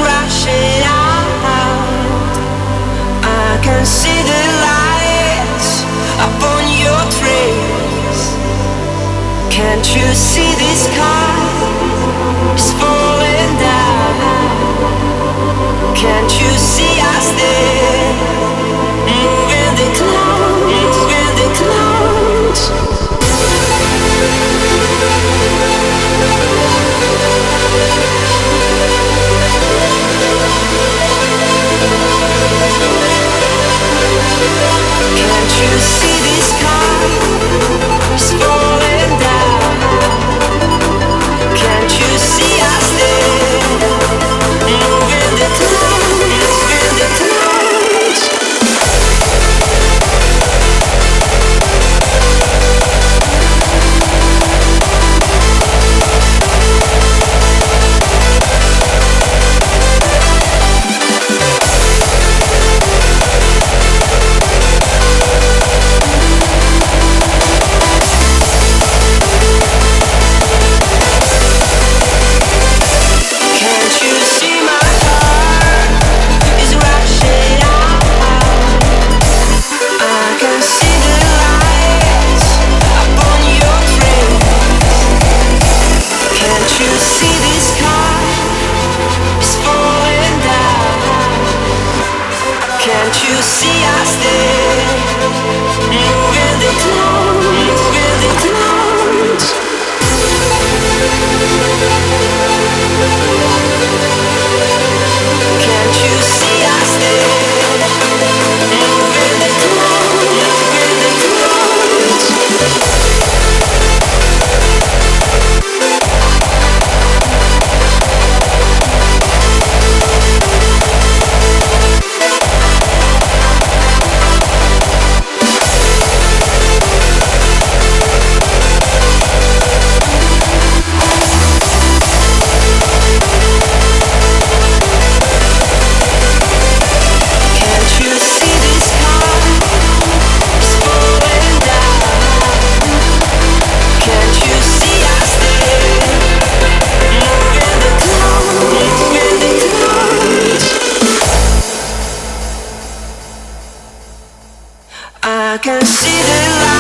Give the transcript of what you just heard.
rushing out. I can see the lights upon your trails. Can't you see the sky is falling down? Can't you see us there, moving the clouds, moving the clouds? Can't you see the sky is falling down? Can't you see us there, moving the clouds, moving the clouds? Can't you see us there, moving the clouds, moving the clouds? Can't you see us there, moving the clouds, moving the clouds? I can see the light.